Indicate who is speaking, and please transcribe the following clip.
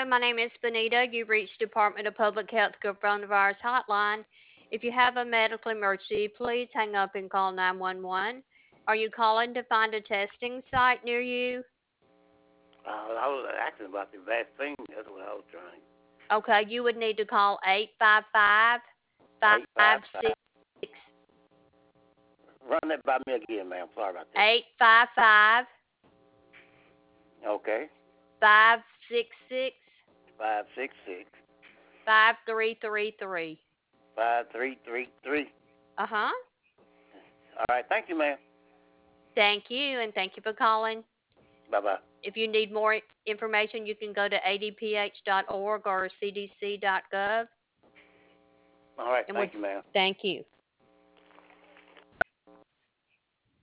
Speaker 1: Hello, my name is Benita. You've reached Department of Public Health Coronavirus Hotline. If you have a medical emergency, please hang up and call 911. Are you calling to find a testing site near you?
Speaker 2: I was asking about the vaccine. That's what I was trying.
Speaker 1: Okay, you would need to call 855
Speaker 2: 855.
Speaker 1: 56
Speaker 2: Run that by me again, ma'am. Sorry about that.
Speaker 1: 855
Speaker 2: Okay.
Speaker 1: 566
Speaker 2: 566
Speaker 1: 5333.
Speaker 2: 5333.
Speaker 1: Uh-huh.
Speaker 2: All right. Thank you, ma'am.
Speaker 1: Thank you, and thank you for calling.
Speaker 2: Bye bye.
Speaker 1: If you need more information, you can go to adph.org or cdc.gov.
Speaker 2: All right.
Speaker 1: And
Speaker 2: Thank you, ma'am.
Speaker 1: thank you.